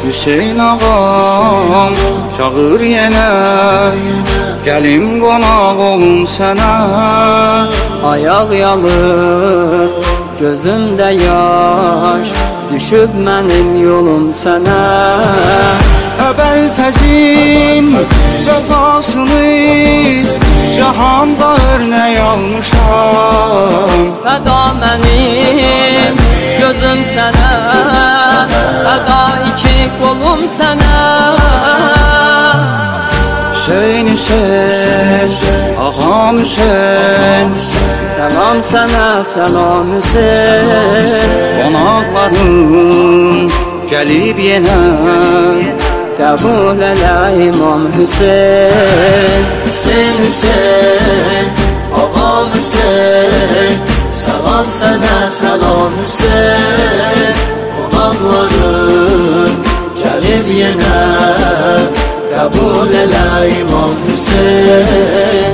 Hüseyin ağam çağır yenə, gəlim qonaq olum sənə. Ayaq yalır, gözümdə yaş, düşüb mənim yolum sənə. Əbəl fəzin vəfasını cahanda örnək almışam. Fəda mənim gözüm sənə, fəda iki qolum sənə. Hüseyin Hüseyin, ağam Hüseyin, Səlam sənə, səlam Hüseyin. Qonaqlarım gəlib yenə, qəbul elə İmam Hüseyin. Hüseyin Hüseyin, ağam Hüseyin, səlam sənə, səlam Hüseyin. Qonaqlarım gəlib yenə, qəbul elə İmam Hüseyin.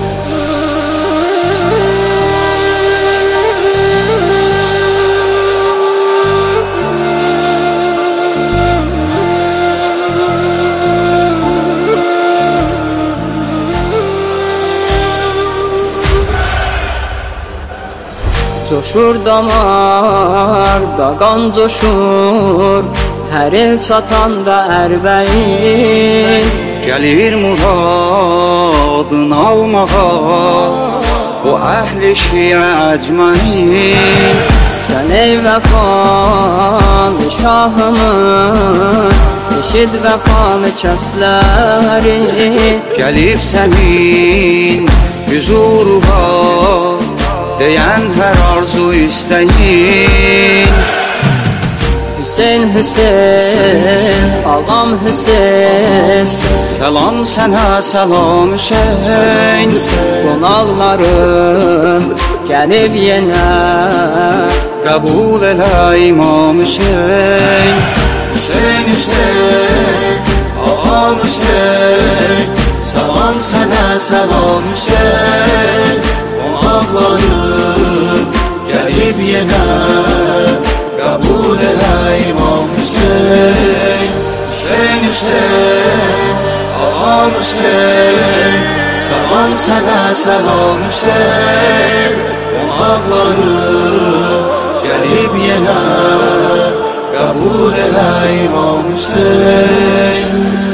Coşur damarda qan coşur, hər il çatanda ərbəyin. gəlir muradını almağa bu əhli şiə əcməin. Sən ey vəfalı şahımız, eşid vəfalı kəsləri. Gəlib sənin hüzuruna deyən hər arzu istəyin. Hüseyin Hüseyin, ağam Hüseyin, Səlam sənə, səlam Hüseyin. Qonaqlarım gəlib yenə, qəbul elə İmam Hüseyin. Hüseyin Hüseyin, ağam Hüseyin, səlam sənə, səlam Hüseyin. Qonaqlarım gəlib yenə, qəbul elə İmam Hüseyin. Hüseyin Hüseyin, ağam Hüseyin, səlam sənə, səlam Hüseyin. Qonaqlarım gəlib yenə, qəbul elə İmam Hüseyin.